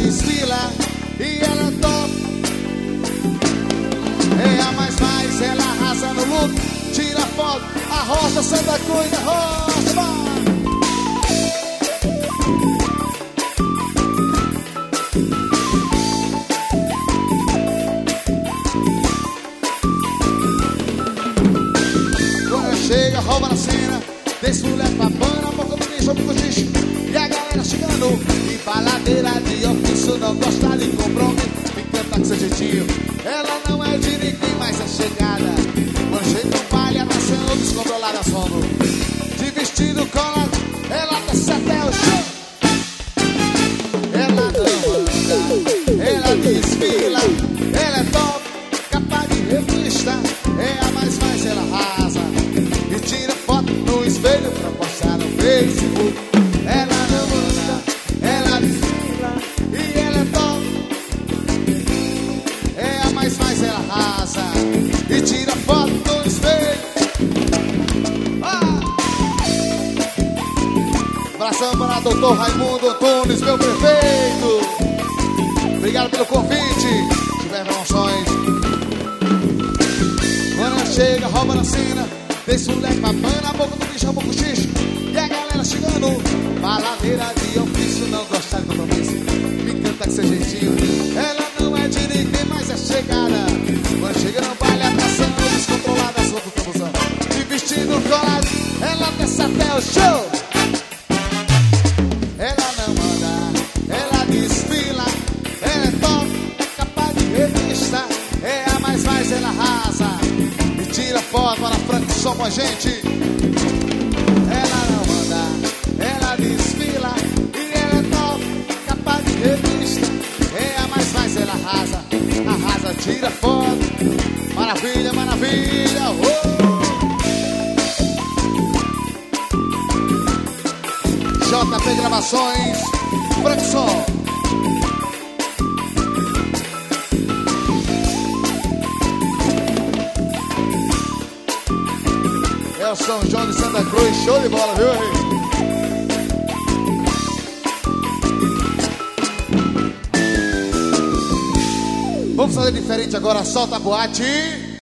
desfila e ela é top. É a mais, ela arrasa no look. Tira foto, a Roça, Santa Cruz, a Roça, vai! Chega, rouba na cena, desce mulher pra pana, boca do bicho, boca do xixi. E a galera chegando, e baladeira de ofício, não gosta de compromisso. Me canta com seu jeitinho, ela não é de ninguém, mas é chegada. Quando chega um baile, a nação descontrolada, sono. De vestido cola, ela desce até o chão. Ela não anda, ela desfila, ela é top, capa de revista. É a mais, ela arrasa. Tira foto no espelho pra postar no Facebook. Ela não anda, ela desfila e ela é top. É a mais, ela arrasa. E tira foto no espelho. Abração para Dr. Raimundo Antunes, meu prefeito. Obrigado pelo convite. Tiver promoções. Quando ela chega, rouba na cena. Desce o leque pra pana, a boca do bicho, a boca do xixi. E a galera chegando, baladeira de ofício, não gosta de compromisso. Me canta com seu jeitinho, ela não é de ninguém, mas é chegada. Quando chega não vale a atração, descontrolada, sua confusão. De vestido colado, ela desce até o show. Ela não anda, ela desfila, ela é top, é capa de revista. É a mais, ela arrasa. Tira foto para frente, só com a gente. Ela não anda, ela desfila e ela é top, capa de revista. É a mais, ela arrasa. Arrasa, tira foto. Maravilha, maravilha. JP Gravações, Frank Som. É o São João de Santa Cruz, show de bola, viu, rei? Vamos fazer diferente agora, solta a boate.